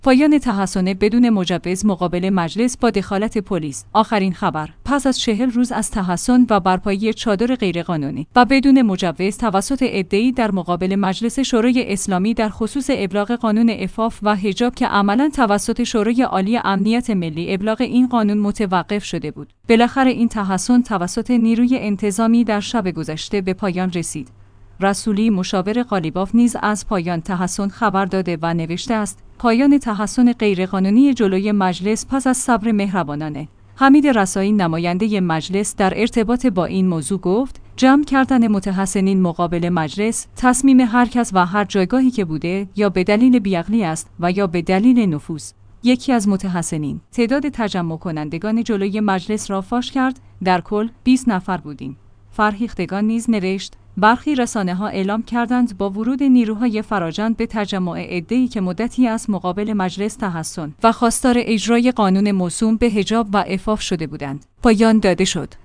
پایان تحصن بدون مجوز مقابل مجلس با دخالت پلیس. آخرین خبر: پس از 40 روز از تحصن و برپایی چادر غیرقانونی و بدون مجوز توسط عده‌ای در مقابل مجلس شورای اسلامی در خصوص ابلاغ قانون عفاف و حجاب که عملاً توسط شورای عالی امنیت ملی ابلاغ این قانون متوقف شده بود، بالاخره این تحصن توسط نیروی انتظامی در شب گذشته به پایان رسید. رسولی مشاور قالیباف نیز از پایان تحصن خبر داده و نوشته است: پایان تحصن غیرقانونی جلوی مجلس پس از صبر مهربانانه. حمید رسایی نماینده مجلس در ارتباط با این موضوع گفت: جمع کردن متحصنین مقابل مجلس تصمیم هر کس و هر جایگاهی که بوده یا به دلیل بیعقلی است و یا به دلیل نفوذ. یکی از متحصنین تعداد تجمع کنندگان جلوی مجلس را فاش کرد. در کل 20 نفر بودیم. فرهیختگان نیز نوشت: برخی رسانه‌ها اعلام کردند با ورود نیروهای فراجان به تجمع عده‌ای که مدتی از مقابل مجلس تحصن و خواستار اجرای قانون موسوم به حجاب و عفاف شده بودند، پایان داده شد.